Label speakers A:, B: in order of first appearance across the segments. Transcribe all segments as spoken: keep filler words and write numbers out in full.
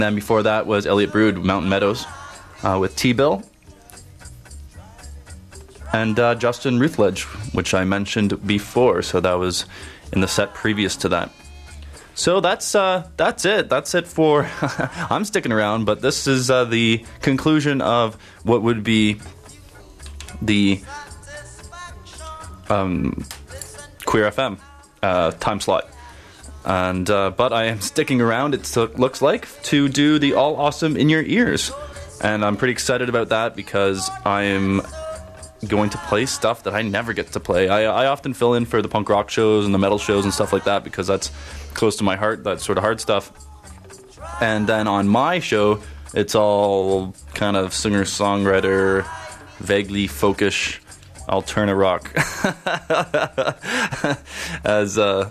A: Then before that was Elliot Brood, Mountain Meadows, uh, with T-Bill. And uh, Justin Rutledge, which I mentioned before, so that was in the set previous to that. So that's uh, that's it. That's it for... I'm sticking around, but this is uh, the conclusion of what would be the um, Queer F M uh, time slot. And uh, but I am sticking around, it looks like, to do the All Awesome in Your Ears. And I'm pretty excited about that because I am going to play stuff that I never get to play. I, I often fill in for the punk rock shows and the metal shows and stuff like that because that's close to my heart, that sort of hard stuff. And then on my show, it's all kind of singer-songwriter, vaguely folkish, alterna rock. as uh,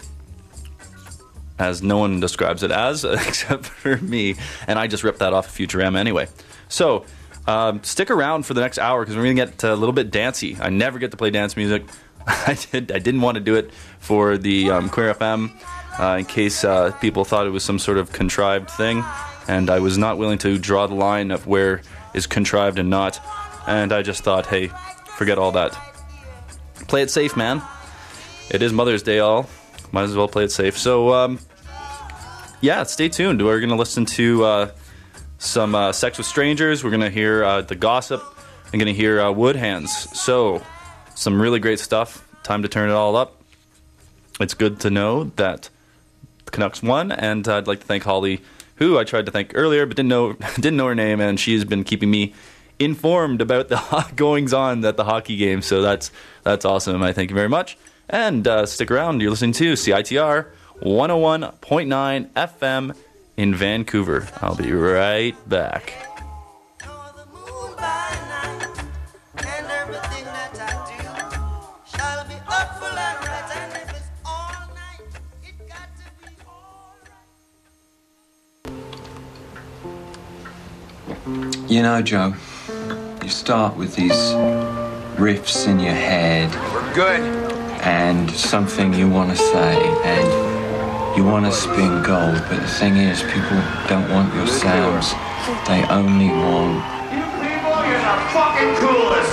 A: as no one describes it as, except for me. And I just ripped that off of Futurama anyway. So... Um, stick around for the next hour because we're going to get a little bit dancey. I never get to play dance music. I did. I didn't want to do it for the um, Queer F M uh, in case uh, people thought it was some sort of contrived thing, and I was not willing to draw the line of where is contrived and not. And I just thought, hey, forget all that. Play it safe, man. It is Mother's Day, all. Might as well play it safe. So, um, yeah, stay tuned. We're going to listen to... Uh, Some uh, Sex with Strangers. We're going to hear uh, The Gossip. I'm going to hear uh, Wood Hands. So, some really great stuff. Time to turn it all up. It's good to know that the Canucks won, and uh, I'd like to thank Holly, who I tried to thank earlier, but didn't know didn't know her name, and she has been keeping me informed about the goings-on at the hockey game. So that's that's awesome. I thank you very much. And uh, stick around. You're listening to C I T R one oh one point nine F M in Vancouver. I'll be right back.
B: You know, Joe, you start with these riffs in your head.
C: We're good.
B: And something you want to say, and you want to spin gold, but the thing is, people don't want your sounds. They only want...
C: You people, you're the fucking coolest!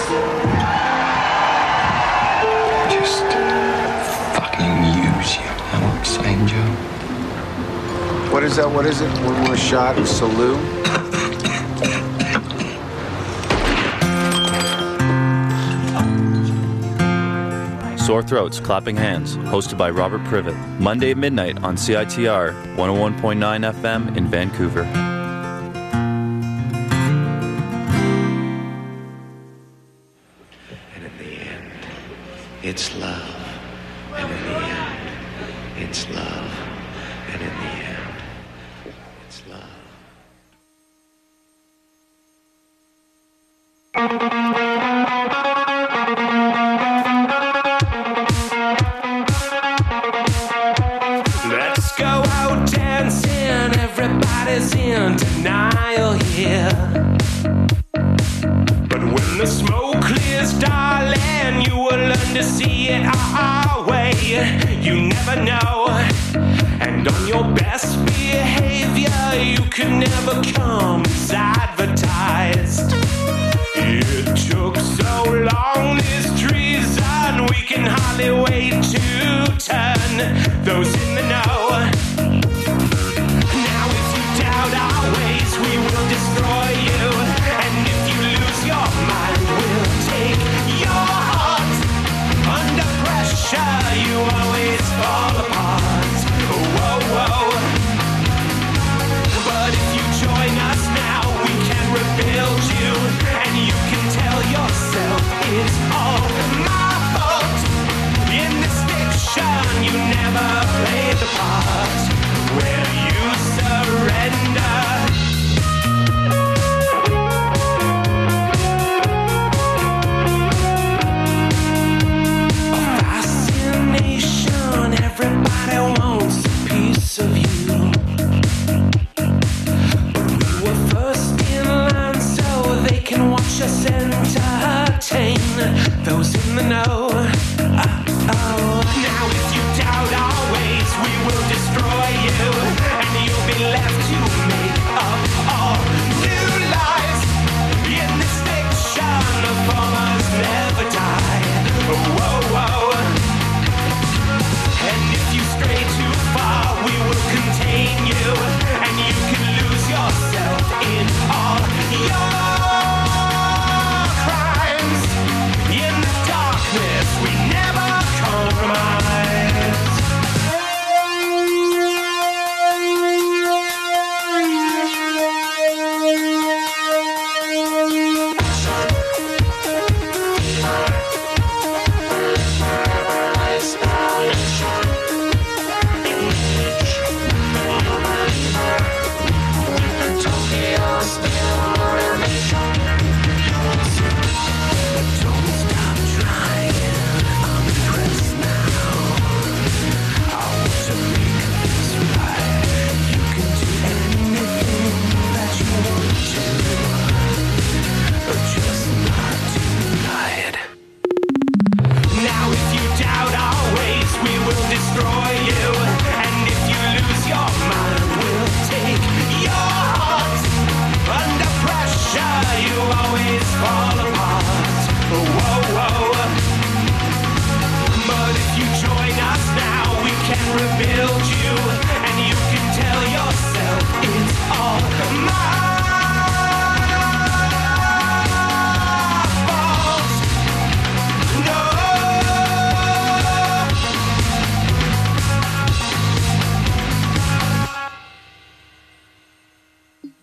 B: Just fucking use you. Know what I'm saying, Joe?
D: What is that? What is it? One more shot of Salute?
A: Sore Throats, Clapping Hands, hosted by Robert Privet. Monday at midnight on C I T R one oh one point nine F M in Vancouver.
E: And in the end, it's love. And in the end, it's love. And in the end, it's love.
F: Let's go out dancing, everybody's in denial here. But when the smoke clears, darling, you will learn to see it our way. You never know, and on your best behavior, you can never come as advertised. It took so long, this treason, we can hardly wait to turn those in the know. Now if you doubt our ways, we will destroy you. And if you lose your mind, we'll take your heart. Under pressure, you always fall apart. Whoa, whoa. But if you join us now, we can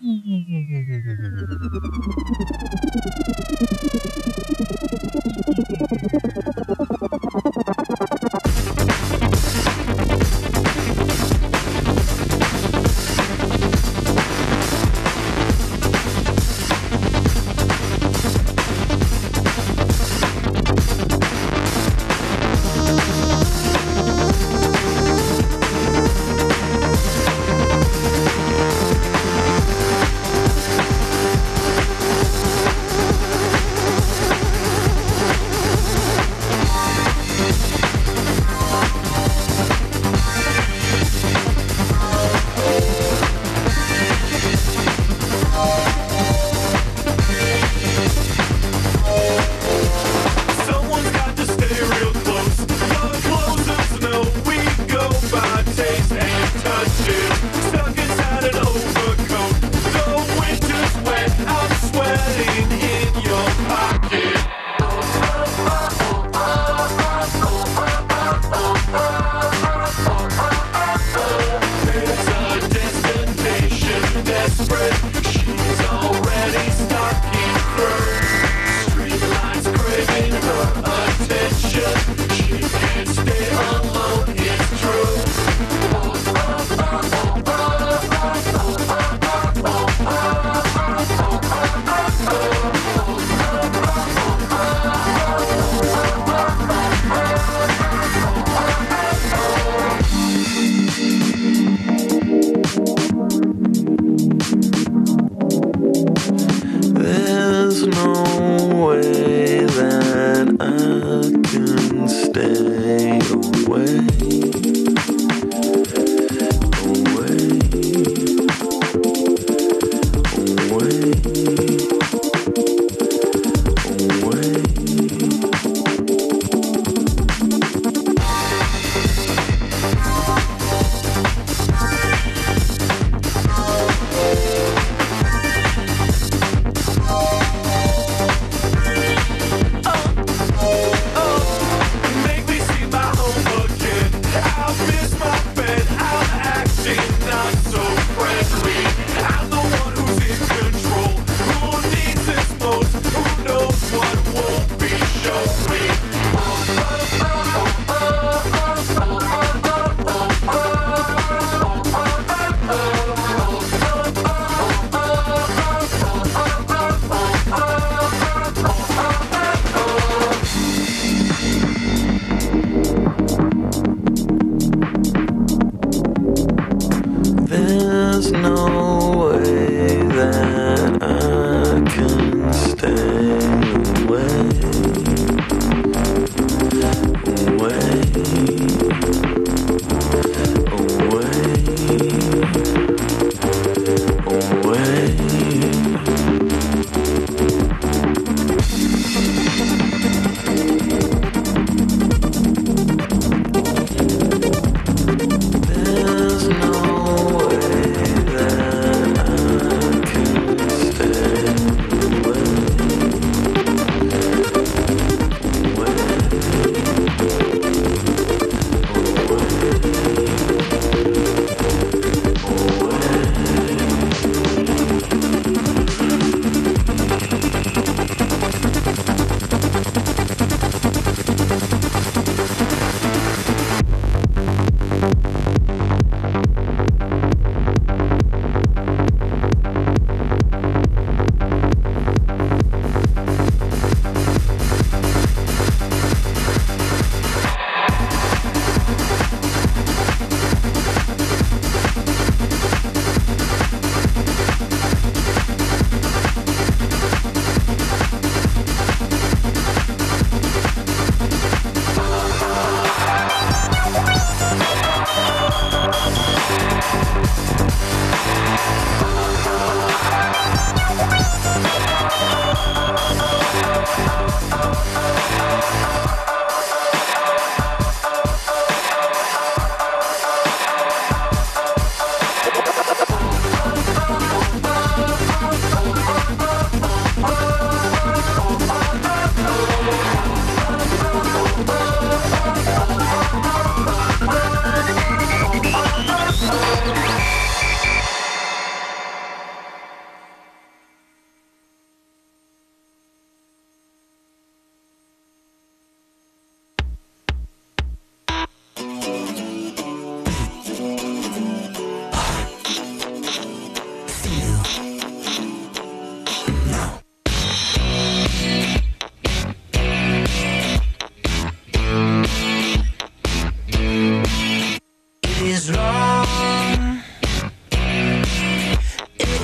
G: Away.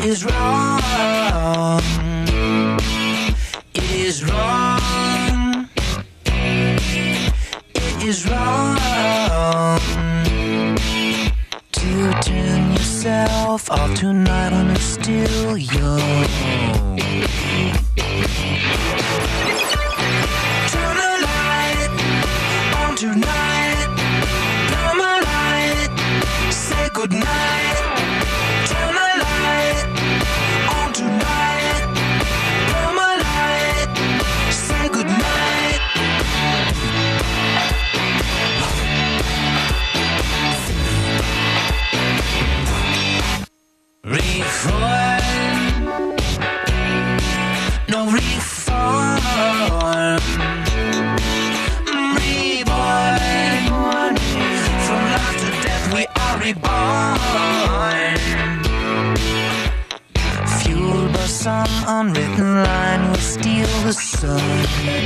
G: is wrong. It is wrong. It is wrong to turn yourself off tonight when it's still young. Turn the light on tonight. Come alight. Say goodnight. Turn the light on tonight. Come alight. Say goodnight. Reform, no reform. Reborn, from life to death we are reborn. Fueled by some unwritten line, we steal the sun.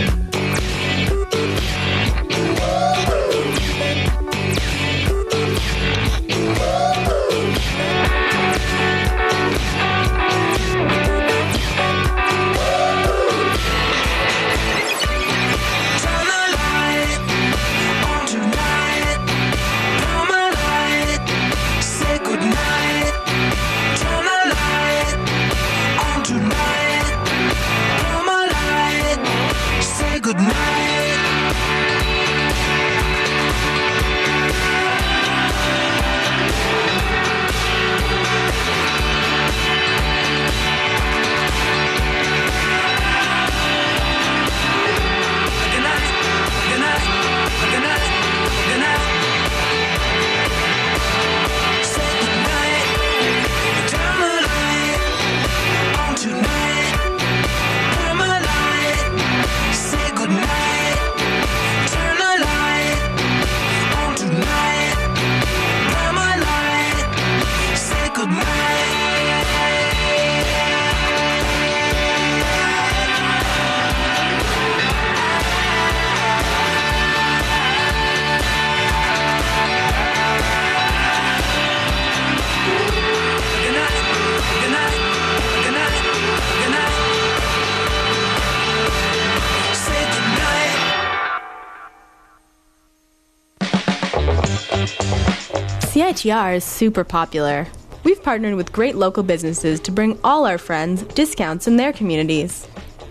H: C I T R is super popular. We've partnered with great local businesses to bring all our friends discounts in their communities.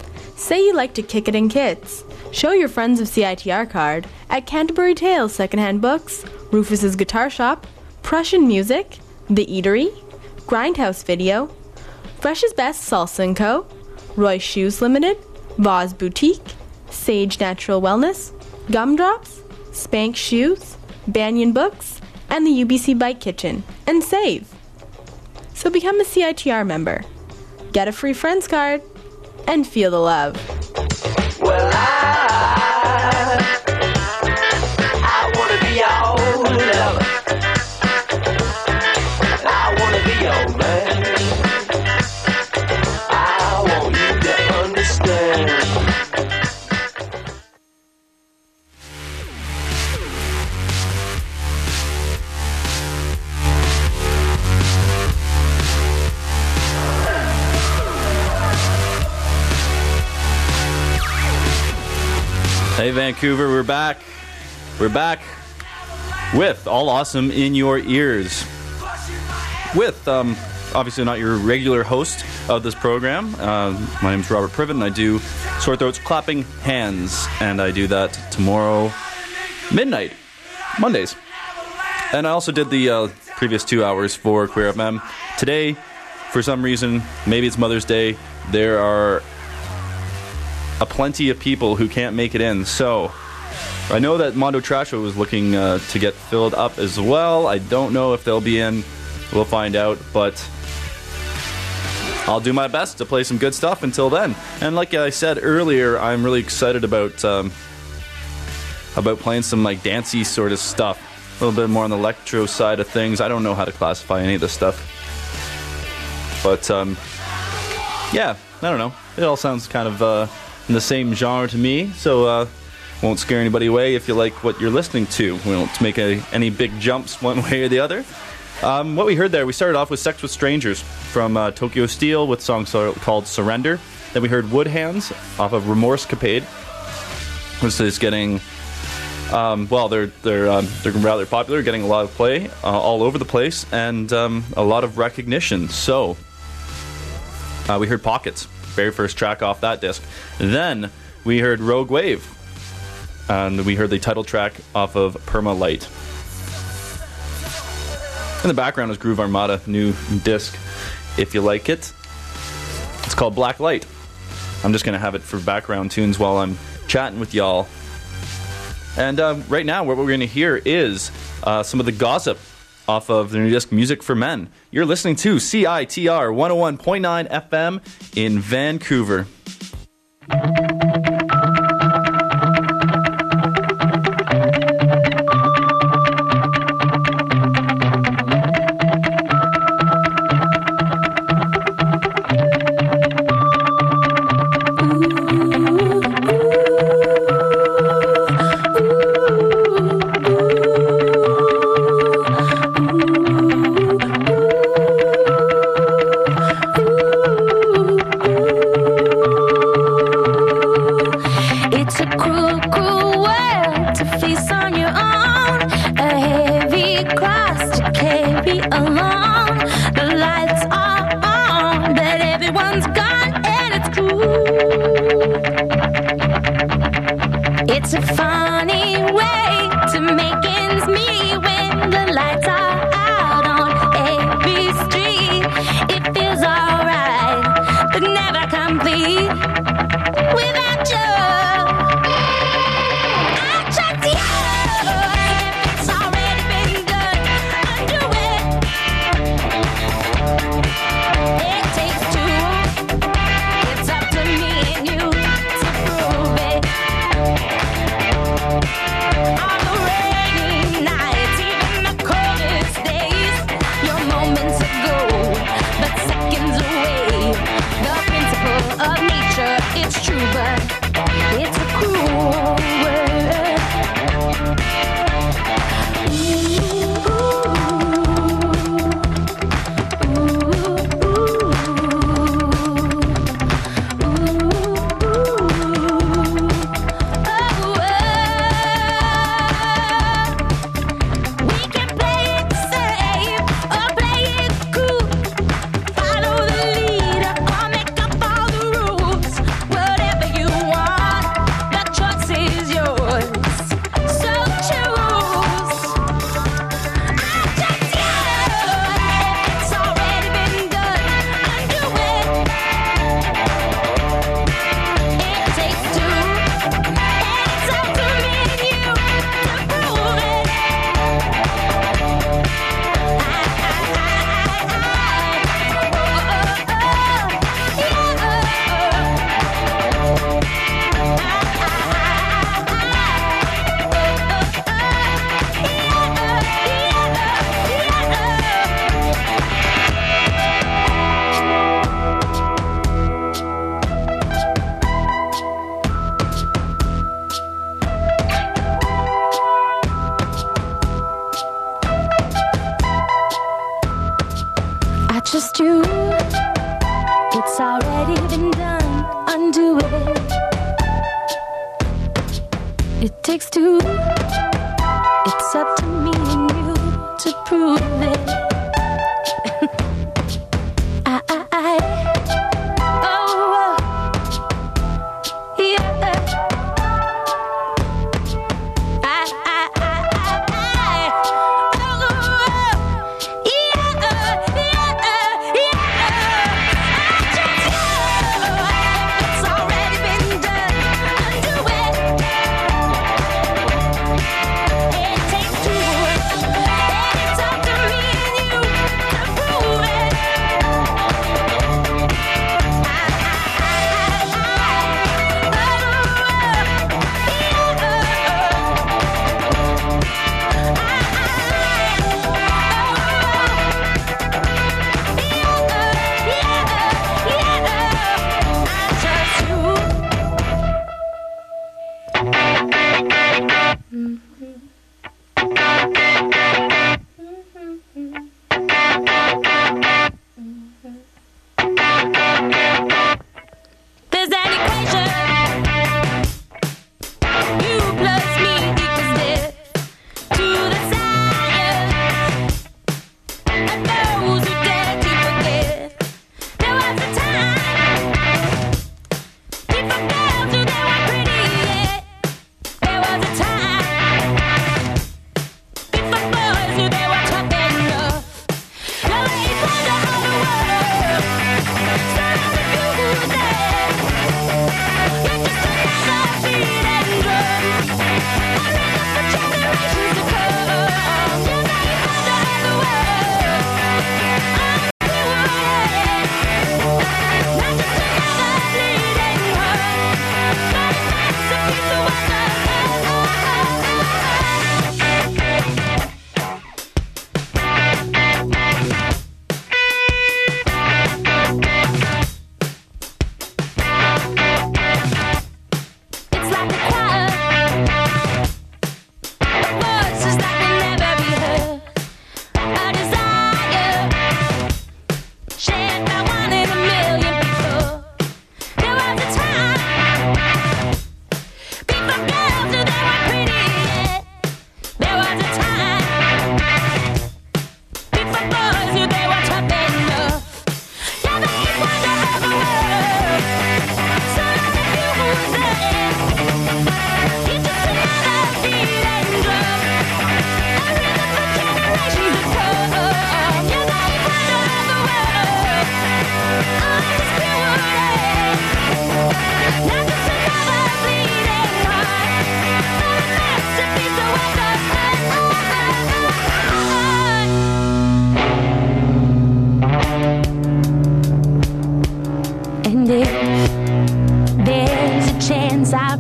H: Say you like to kick it in kits. Show your friends of C I T R card at Canterbury Tales Secondhand Books, Rufus's Guitar Shop, Prussian Music, The Eatery, Grindhouse Video, Fresh's Best Salsa and Co., Roy's Shoes Limited, Voz Boutique, Sage Natural Wellness, Gumdrops, Spank Shoes, Banyan Books, and the U B C Bike Kitchen, and save. So become a C I T R member, get a free friends card, and feel the love.
C: Well, I, I wanna be your old lover. I wanna be your man. I want you to understand.
A: Hey Vancouver, we're back. We're back with All Awesome in Your Ears. With, um, obviously not your regular host of this program. Uh, my name is Robert Privet, and I do Sore Throats Clapping Hands, and I do that tomorrow midnight, Mondays. And I also did the uh, previous two hours for Queer F M. Today, for some reason, maybe it's Mother's Day, there are a plenty of people who can't make it in. So I know that Mondo Trasho was looking uh, to get filled up as well. I don't know if they'll be in. We'll find out, but I'll do my best to play some good stuff until then. And like I said earlier, I'm really excited about um, about playing some like dancey sort of stuff. A little bit more on the electro side of things. I don't know how to classify any of this stuff, but um, yeah, I don't know. It all sounds kind of uh, in the same genre to me, so uh, won't scare anybody away if you like what you're listening to. We won't make a, any big jumps one way or the other. Um, what we heard there, we started off with Sex with Strangers from uh, Tokyo Steel with a song so- called Surrender. Then we heard Wood Hands off of Remorse Capade. This is getting, um, well, they're they're um, they're rather popular, getting a lot of play uh, all over the place, and um, a lot of recognition. So uh, we heard Pockets, very first track off that disc. Then we heard Rogue Wave, and we heard the title track off of Perma Light. In the background is Groove Armada, new disc, if you like it. It's called Black Light. I'm just going to have it for background tunes while I'm chatting with y'all. And um, right now, what we're going to hear is uh, some of the gossip off of the new disc Music for Men. You're listening to C I T R one oh one point nine F M in Vancouver.
I: It takes two.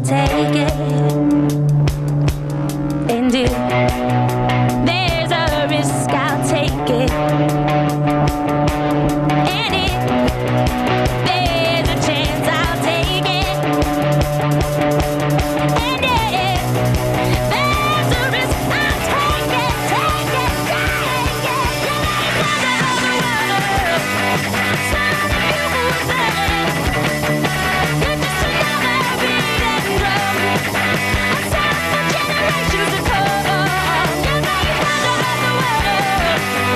I: I'll take it. And if there's a risk, I'll take it. And if there's a chance, I'll take it. And if there's a risk, I'll take it, take it, take it. Another world, some people say you're just another beating drum. A sound for generations to come. You know you found another world,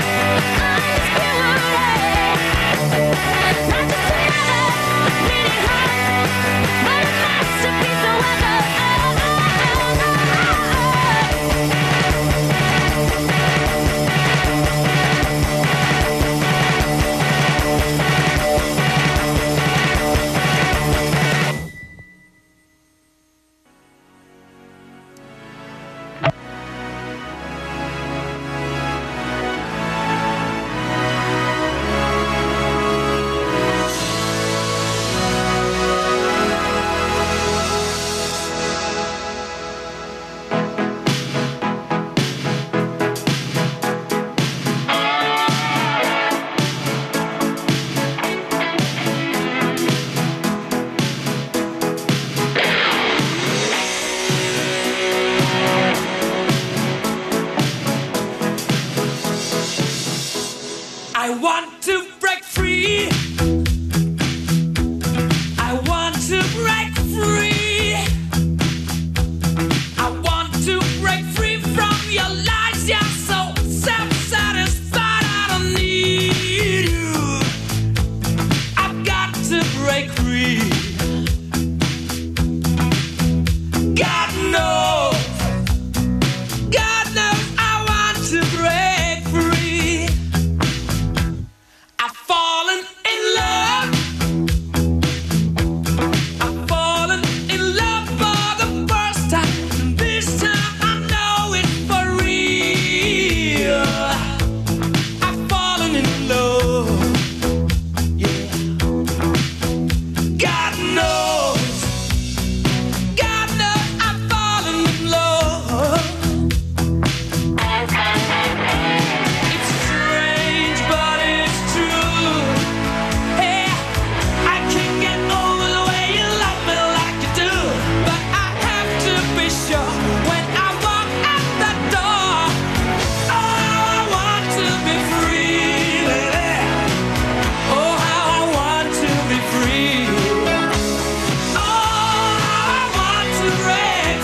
I: undisputed. Not just another beating heart, but a masterpiece of weather.
F: I want to break free. I want to break free. I want to break free from your lies. You're so self-satisfied. I don't need you. I've got to break free. God knows. God knows I want to break free. I've fallen in love. I've fallen in love for the first time. And this time I know it's for real. I've fallen in love. Yeah. God knows. God knows I've fallen in love. It's strange, but it's true. Hey, I can't get over the way you love me like you do. But I have to be sure when I walk out the door. Oh, I want to be free, baby. Oh, how I want to be free. Oh, how I want to break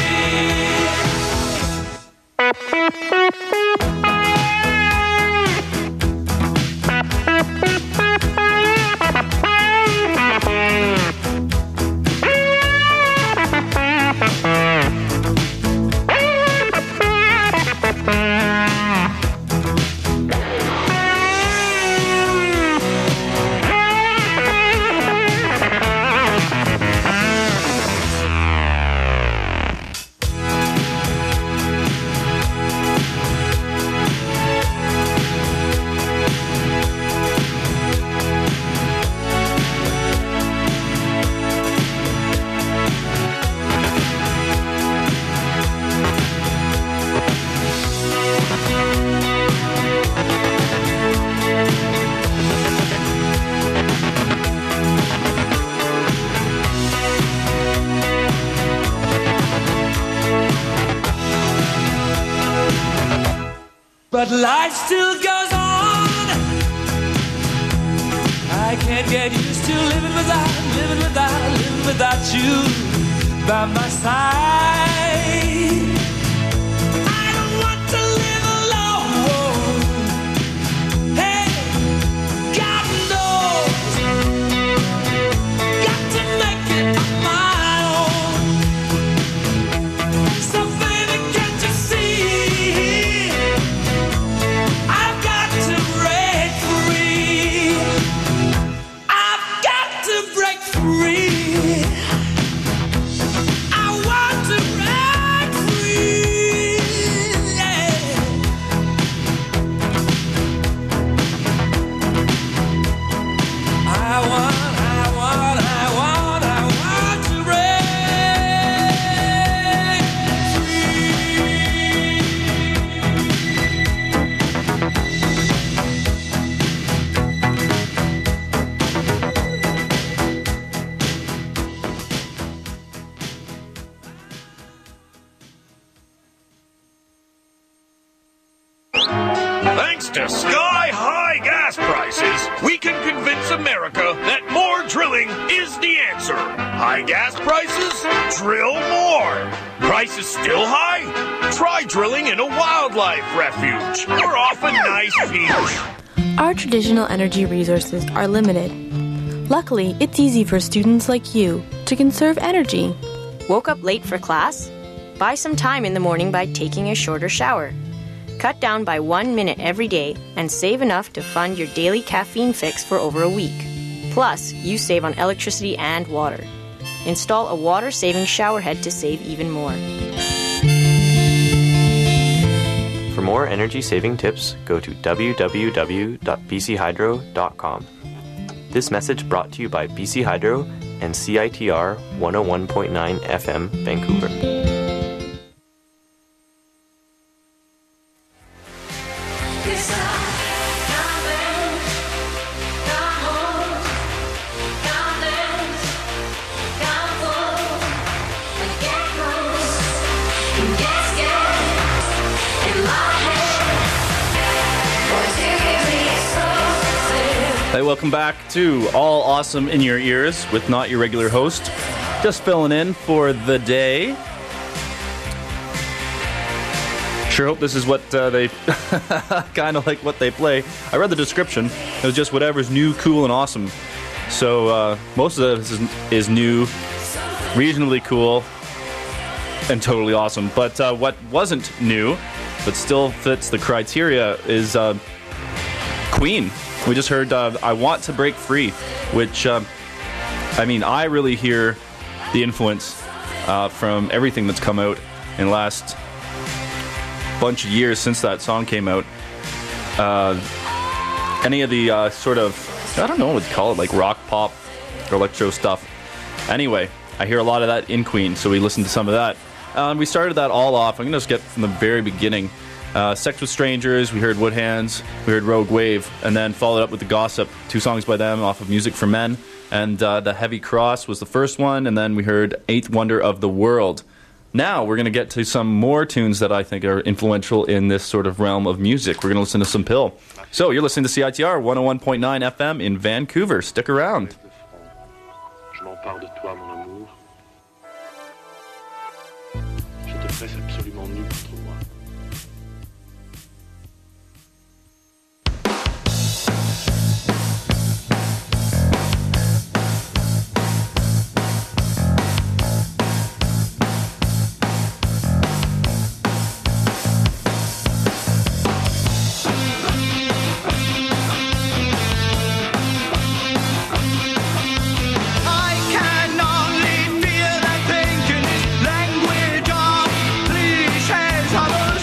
F: But life still goes on. I can't get used to living without, living without, living without you by my side. I don't want to live alone. Hey, God knows. Got to make it on my own. So baby, can't you see? I've got to break free. I've got to break free. I want to break free. Yeah. I want, I want, I want, I want to break
J: to sky-high gas prices, we can convince America that more drilling is the answer. High gas prices? Drill more. Prices still high? Try drilling in a wildlife refuge or off a nice beach.
H: Our traditional energy resources are limited. Luckily, it's easy for students like you to conserve energy.
K: Woke up late for class? Buy some time in the morning by taking a shorter shower. Cut down by one minute every day and save enough to fund your daily caffeine fix for over a week. Plus, you save on electricity and water. Install a water-saving shower head to save even more.
L: For more energy-saving tips, go to w w w dot b c hydro dot com. This message brought to you by B C Hydro and C I T R one oh one point nine F M, Vancouver.
A: Hey, welcome back to All Awesome in Your Ears with not your regular host. Just filling in for the day. Sure hope this is what uh, they kind of like what they play. I read the description. It was just whatever's new, cool, and awesome. So uh, most of this is, is new, reasonably cool, and totally awesome. But uh, what wasn't new, but still fits the criteria, is uh, Queen. We just heard uh, I Want to Break Free, which, uh, I mean, I really hear the influence uh, from everything that's come out in the last bunch of years since that song came out. Uh, any of the uh, sort of, I don't know what to call it, like rock, pop, or electro stuff. Anyway, I hear a lot of that in Queen, so we listened to some of that. Um, we started that all off. I'm going to just get from the very beginning. Uh, Sex with Strangers, we heard Woodhands, we heard Rogue Wave, and then followed up with The Gossip, two songs by them off of Music for Men. And uh, The Heavy Cross was the first one, and then we heard Eighth Wonder of the World. Now we're going to get to some more tunes that I think are influential in this sort of realm of music. We're going to listen to some Pill. So you're listening to C I T R one oh one point nine F M in Vancouver. Stick around.
M: Je m'empare de toi, mon amour. Je te presse absolument nu contre moi.
G: I can only feel and think in this language of cliches. I will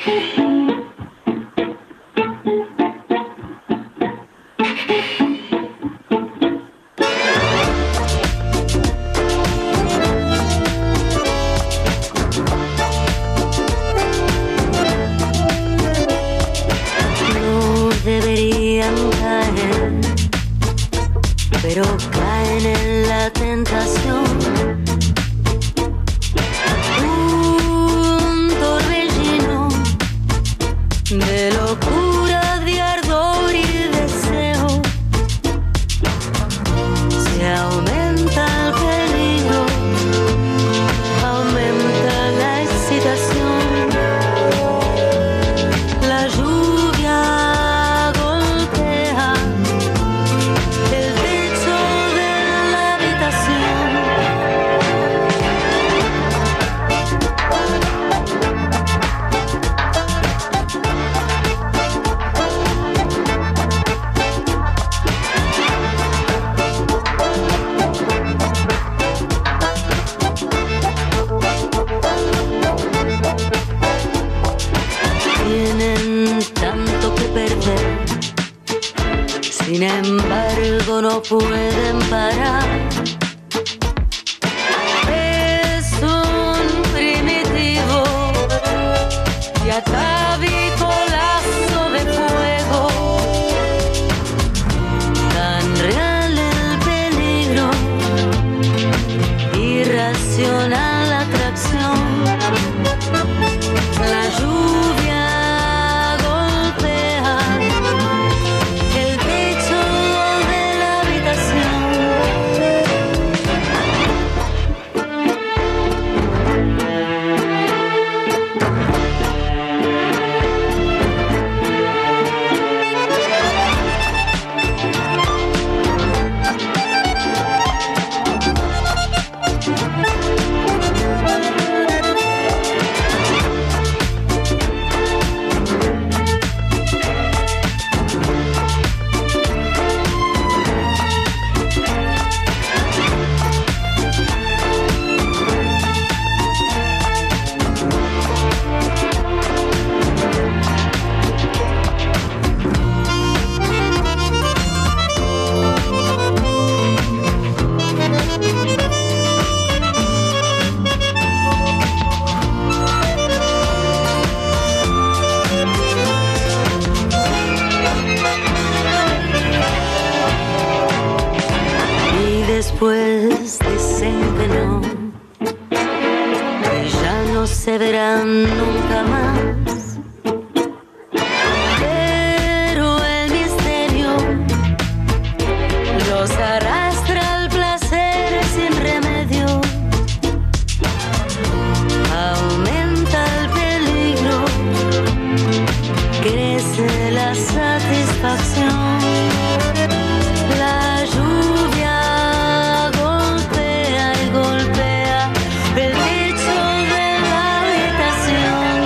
N: No deberían caer, pero caen en la tentación. Un torbellino de locura, de ardor y deseo. Se aumenta el peligro, aumenta la excitación. La lluvia golpea el techo de la habitación. Tienen tanto que perder, sin embargo no pueden parar. Es un primitivo y atávico lazo de fuego. Tan real el peligro, irracional la atracción. La lluvia golpea el techo de la habitación. Y después dicen que no, que ya no se verán nunca más. Pero el misterio los arrastra al placer sin remedio. Aumenta el peligro, crece la satisfacción. La lluvia golpea y golpea el techo de la habitación.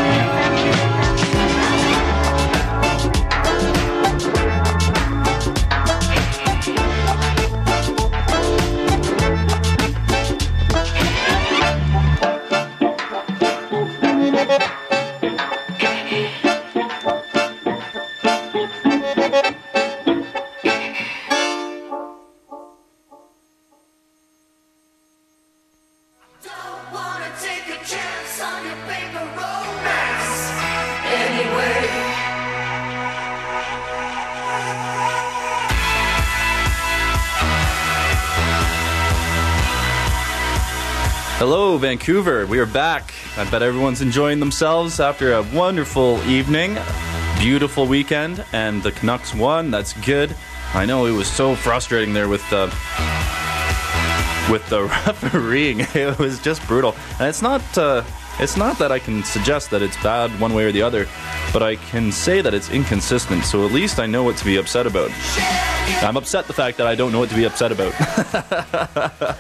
A: Hello, Vancouver. We are back. I bet everyone's enjoying themselves after a wonderful evening, beautiful weekend, and the Canucks won. That's good. I know it was so frustrating there with the with the refereeing. It was just brutal, and it's not uh, it's not that I can suggest that it's bad one way or the other, but I can say that it's inconsistent. So at least I know what to be upset about. I'm upset the fact that I don't know what to be upset about.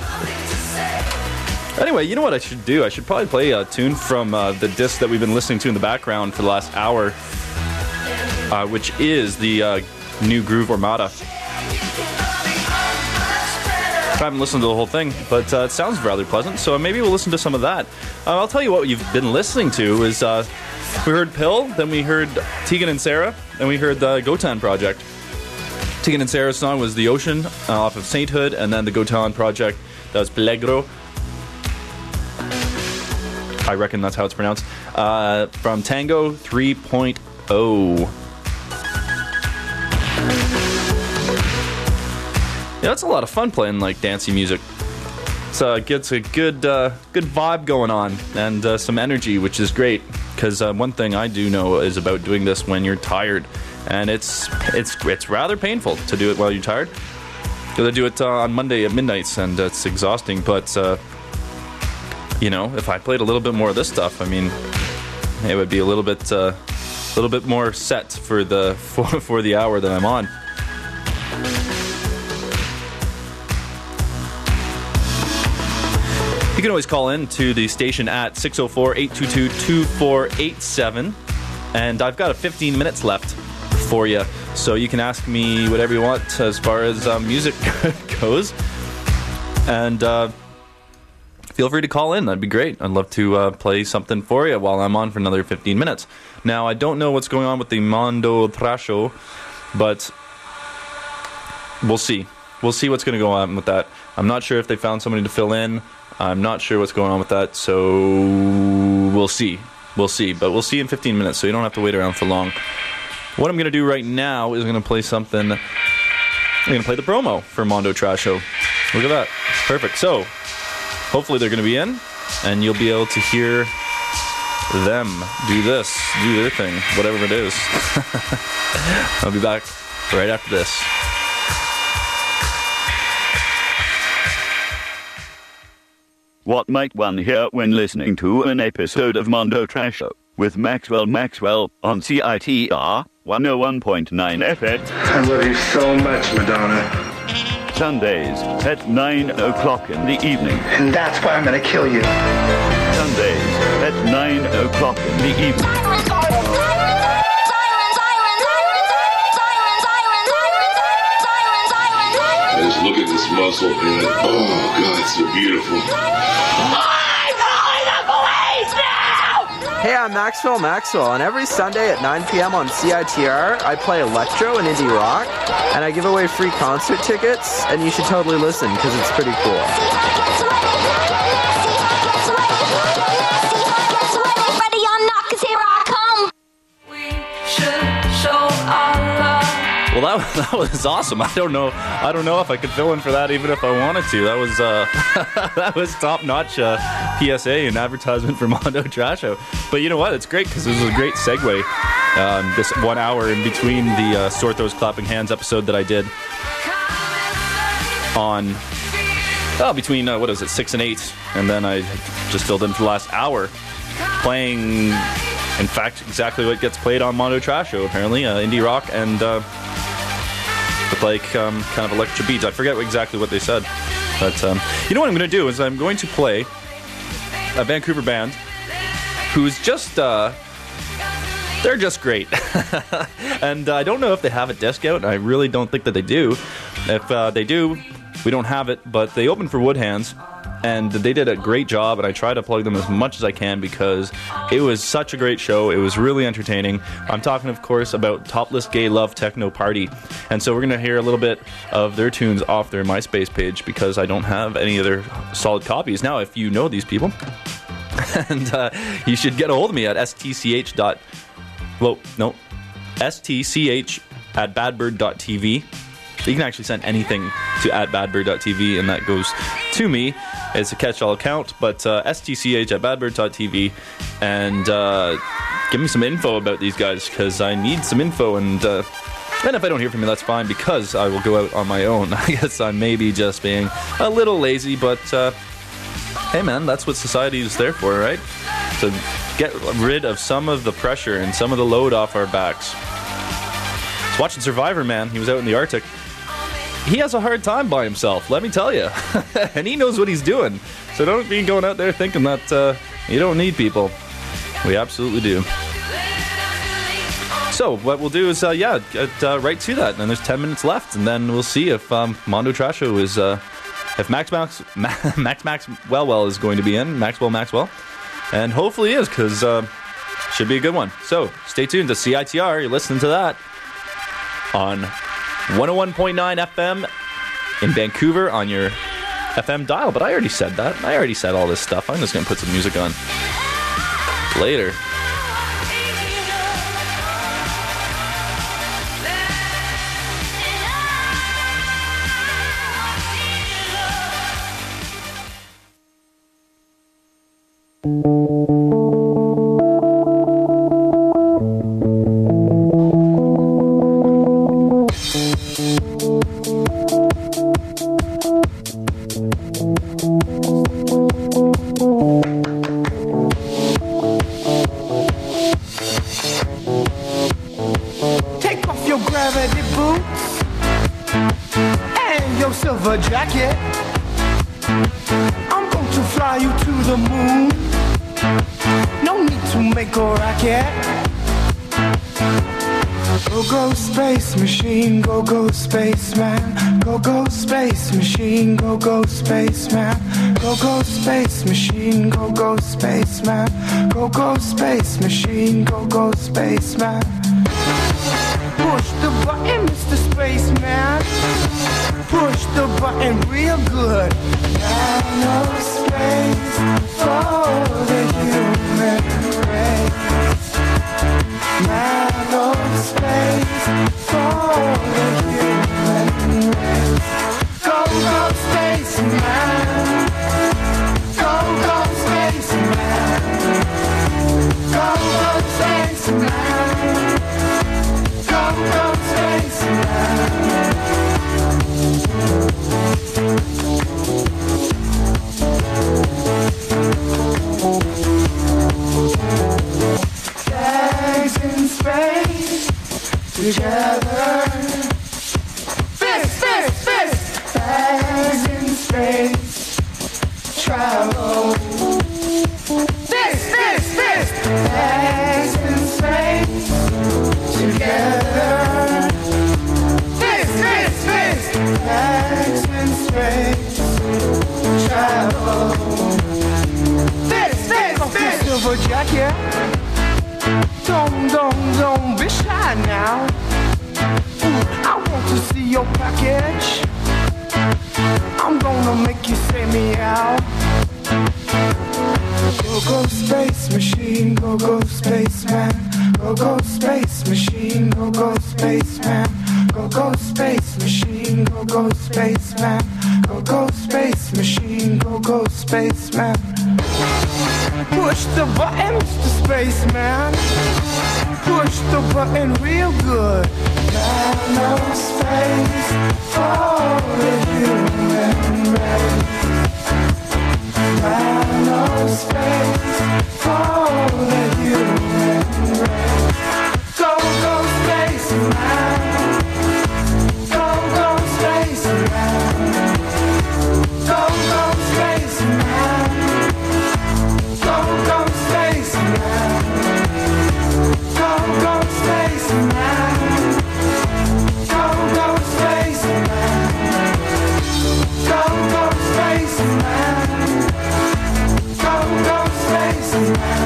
A: Anyway, you know what I should do? I should probably play a tune from uh, the disc that we've been listening to in the background for the last hour, uh, which is the uh, new Groove Armada. I haven't listened to the whole thing, but uh, it sounds rather pleasant, so maybe we'll listen to some of that. Uh, I'll tell you what you've been listening to is uh, we heard Pill, then we heard Tegan and Sarah, and we heard the Gotan Project. Tegan and Sarah's song was The Ocean uh, off of Sainthood, and then the Gotan Project, that was Peligro. I reckon that's how it's pronounced. Uh, from Tango three point oh. Yeah, it's a lot of fun playing like dancey music. So it gets a good, uh, good vibe going on and uh, some energy, which is great. Because uh, one thing I do know is about doing this when you're tired, and it's it's it's rather painful to do it while you're tired. Because I do it uh, on Monday at midnights, and it's exhausting. But uh, you know, if I played a little bit more of this stuff, I mean, it would be a little bit, uh, a little bit more set for the for, for the hour that I'm on. You can always call in to the station at six oh four, eight two two, two four eight seven. And I've got a fifteen minutes left for you. So you can ask me whatever you want as far as uh, music goes. And uh, feel free to call in. That'd be great. I'd love to uh, play something for you while I'm on for another fifteen minutes. Now, I don't know what's going on with the Mondo Trasho, but we'll see. We'll see what's going to go on with that. I'm not sure if they found somebody to fill in. I'm not sure what's going on with that, so we'll see. We'll see, but we'll see in fifteen minutes, so you don't have to wait around for long. What I'm going to do right now is going to play something. I'm going to play the promo for Mondo Trasho. Look at that. Perfect. So, hopefully they're going to be in, and you'll be able to hear them do this, do their thing, whatever it is. I'll be back right after this.
O: What might one hear when listening to an episode of Mondo Trasho with Maxwell Maxwell on C I T R one oh one point nine F M?
P: I love you so much, Madonna.
O: Sundays at nine o'clock in the evening.
P: And that's why I'm gonna kill you.
O: Sundays at nine o'clock in the evening.
Q: Just look at this muscle, man. Oh, God, it's so beautiful.
R: Hey, I'm Maxwell Maxwell, and every Sunday at nine p.m. on C I T R, I play electro and indie rock, and I give away free concert tickets, and you should totally listen, because it's pretty cool.
I: Ready or not, 'cause here I come. We should show our love.
A: Well, that, that was awesome. I don't know. I don't know if I could fill in for that, even if I wanted to. That was uh, that was top-notch uh, P S A and advertisement for Mondo Trasho. But you know what? It's great because this was a great segue. Um, this one hour in between the uh, Sore Throws Clapping Hands episode that I did on oh, between uh, what is it, six and eight, and then I just filled in for the last hour playing. In fact, exactly what gets played on Mondo Trasho, apparently, uh, indie rock and. Uh, with like um, kind of electro beats. I forget exactly what they said, but um, you know what I'm going to do is I'm going to play a Vancouver band who's just uh, they're just great, and uh, I don't know if they have a disc out. I really don't think that they do. If uh, they do, we don't have it. But they opened for Woodhands, and they did a great job. And I try to plug them as much as I can because it was such a great show. It was really entertaining. I'm talking, of course, about Topless Gay Love Techno Party. And so we're going to hear a little bit of their tunes off their MySpace page because I don't have any other solid copies. Now, if you know these people, and uh, you should get a hold of me at stch dot well, no, stch at badbird dot t v. You can actually send anything to at badbird dot t v, and that goes to me. It's a catch-all account, but uh, stch at badbird dot t v, and uh, give me some info about these guys, because I need some info, and uh, and if I don't hear from you, that's fine, because I will go out on my own. I guess I'm maybe just being a little lazy, but uh, hey man, that's what society is there for, right? To get rid of some of the pressure and some of the load off our backs. I was watching Survivor, man. He was out in the Arctic. He has a hard time by himself, let me tell you. And he knows what he's doing. So don't be going out there thinking that uh, you don't need people. We absolutely do. So what we'll do is, uh, yeah, get uh, right to that. And there's ten minutes left. And then we'll see if um, Mondo Trasho is uh, if Max Max Max Max Wellwell is going to be in, Maxwell Maxwell, and hopefully he is, because uh, should be a good one. So stay tuned to C I T R. You're listening to that on one oh one point nine F M in Vancouver on your F M dial. But I already said that. I already said all this stuff. I'm just going to put some music on later.
S: Take off your gravity boots and your silver jacket. I'm going to fly you to the moon. No need to make a racket. Go go space machine, go go spaceman. Go go space machine, go go spaceman. Go go space machine, go go spaceman. Go go space machine, go go spaceman. Push the button, Mister Spaceman. Push the button real good. Nano space for the human race. Nano space for the human race. Go, go, spaceman. Go, go, spaceman. Go, go, spaceman. Go, go, spaceman. Bags in space together. Fist, fist, fist. Bags in space travel. Fist, fist, fist. Bags in space together. Fist, fist, fist. Bags in space travel. Fist, fist, fist. Silver jacket. Don't, don't, don't be shy now. Ooh, I want to see your package. I'm gonna make you say meow. Go, go, space machine, go, go, spaceman. Go, go, space machine, go, go, spaceman. Go, go, space machine, go, go, spaceman. Go, go, space machine, go, go, spaceman. Push the button, Mister Spaceman. Push the button real good. Nano space for the human race. Nano space for the human race. Go, go, spaceman. Go, go, spaceman. Go, go, spaceman. Go, go, spaceman. Go, go, spaceman. Go, go, spaceman. Go, go, spaceman. Go, go, spaceman.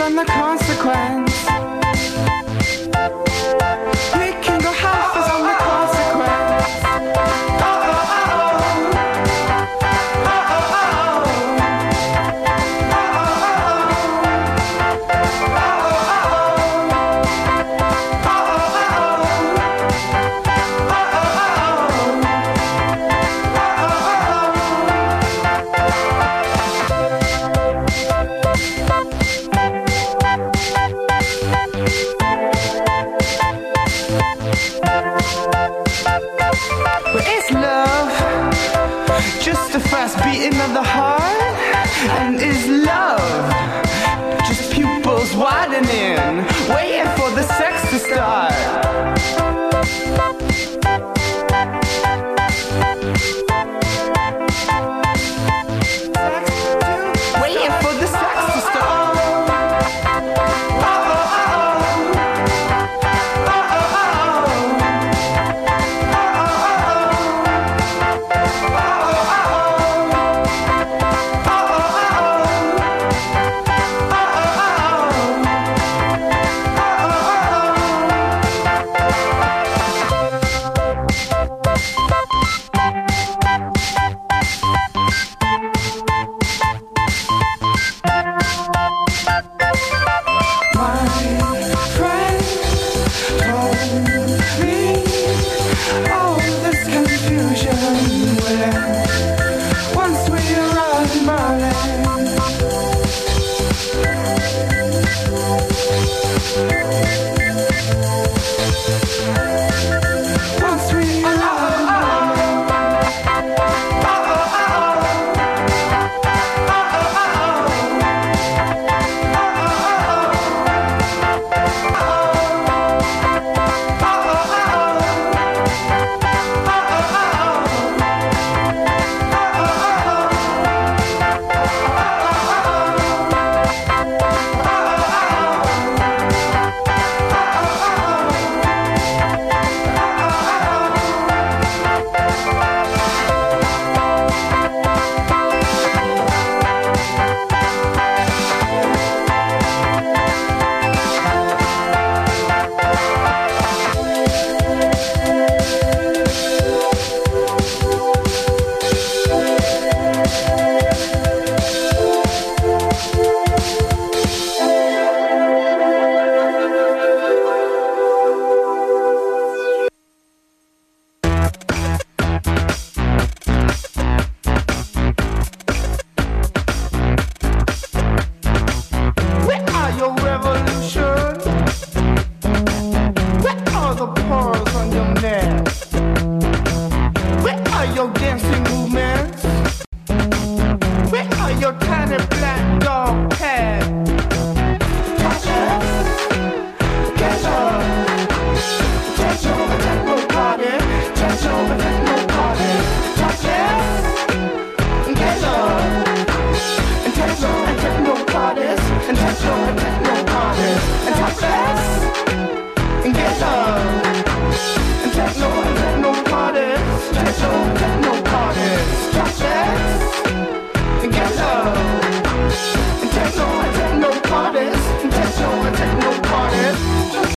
S: from the concert.